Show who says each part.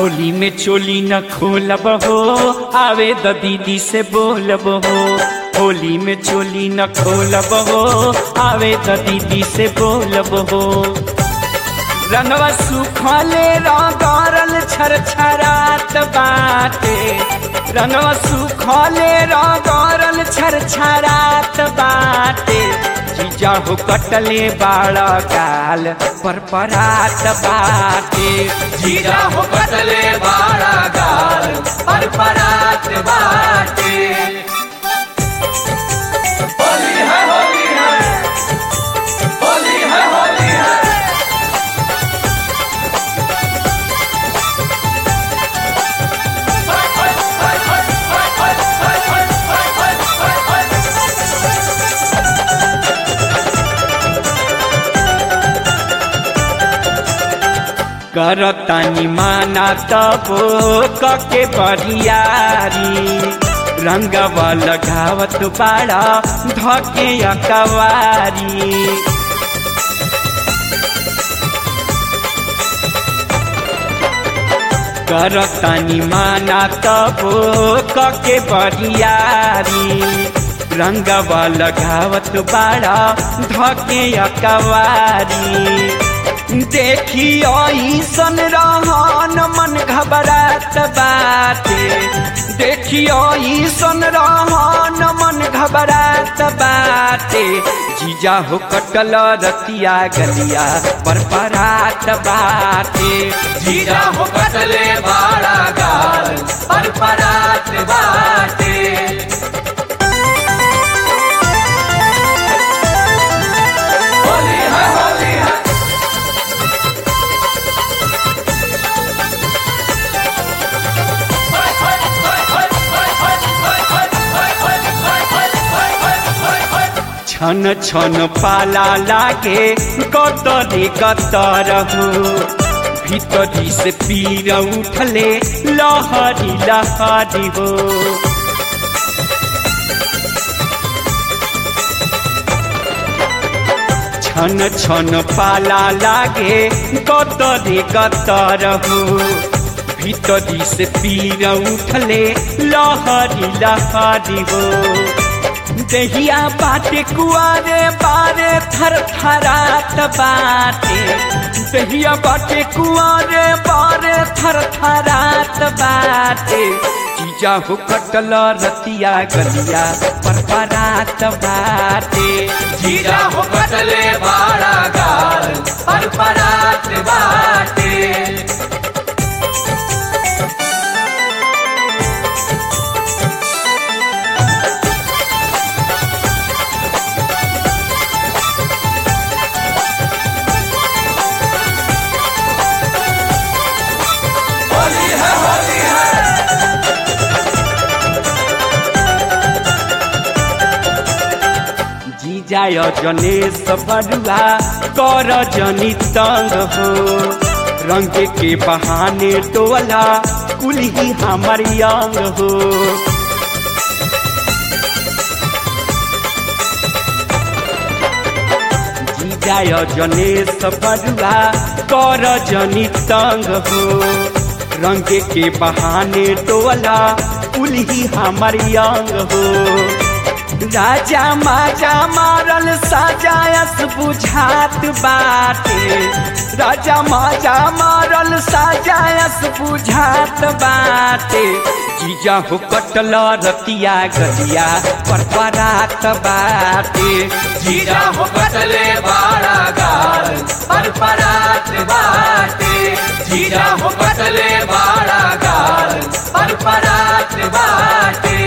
Speaker 1: होली में चोली न खोलब हो, आवे द दीदी से बोलब हो। होली में चोली न खोलब हो, आवे द दीदी से बोलब हो। रंगवा सुखले रंगरल छरछरात बाटे, रंगवा सुखले रंगरल छरछरात बाटे। जीजा हो कटले बाड़ा गाल पर परात बाटे,
Speaker 2: जीजा हो कटले बाड़ा गाल पर परात बाटे। होली है होली है होली है होली है।
Speaker 1: करतानी माना तबो कके बरियारी। रंगवा लगावत बाड़ा धके अकवारी। करतानी माना तबो कके बरियारी। रंगवा लगावत बाड़ा धके अकवारी। देखियो ईसन रहन मन घबरात बाटे, देखियो ईसन रहन मन घबरात बाटे। जीजा हो कटल रतिया गलिया पर परात बाटे,
Speaker 2: जीजा हो कटले बाड़ा गाल पर परात बाटे। होली है होली है
Speaker 1: छन छन पाला लागे कतरे कतर हो। भीतरी से पीर उठले लहरी लहरी हो। छन छन पाला लागे कतरे कतर हो। भीतरी से पीर उठले लहरी लहरी हो। दहिया बाटे कुआरे बारे थर थरात बाटे, दहिया बाटे कुआरे बारे थर थरात बाटे। जीजा हो कटल रतिया गलिया पर परात बाटे,
Speaker 2: जीजा हो कटले बाड़ा गाल पर परात बाटे।
Speaker 1: जाय जनेश बरुआ कर जनी तंग हो। रंग के बहाने टोला कुल्ही हमर अंग हो। जाय जनेश बरुआ कर जनी तंग हो। रंग के बहाने टोला कुल्ही हमर अंग हो। राजा माजा मारल साजायस बुझात बाटे, राजा माजा मारल साजायस बुझात बाटे। जीजा हो कटल रतिया गलिया पर परात बाटे,
Speaker 2: जीजा हो कटले बाड़ा गाल पर परात बाटे। जीजा हो कटले बाड़ा गाल पर परात बाटे।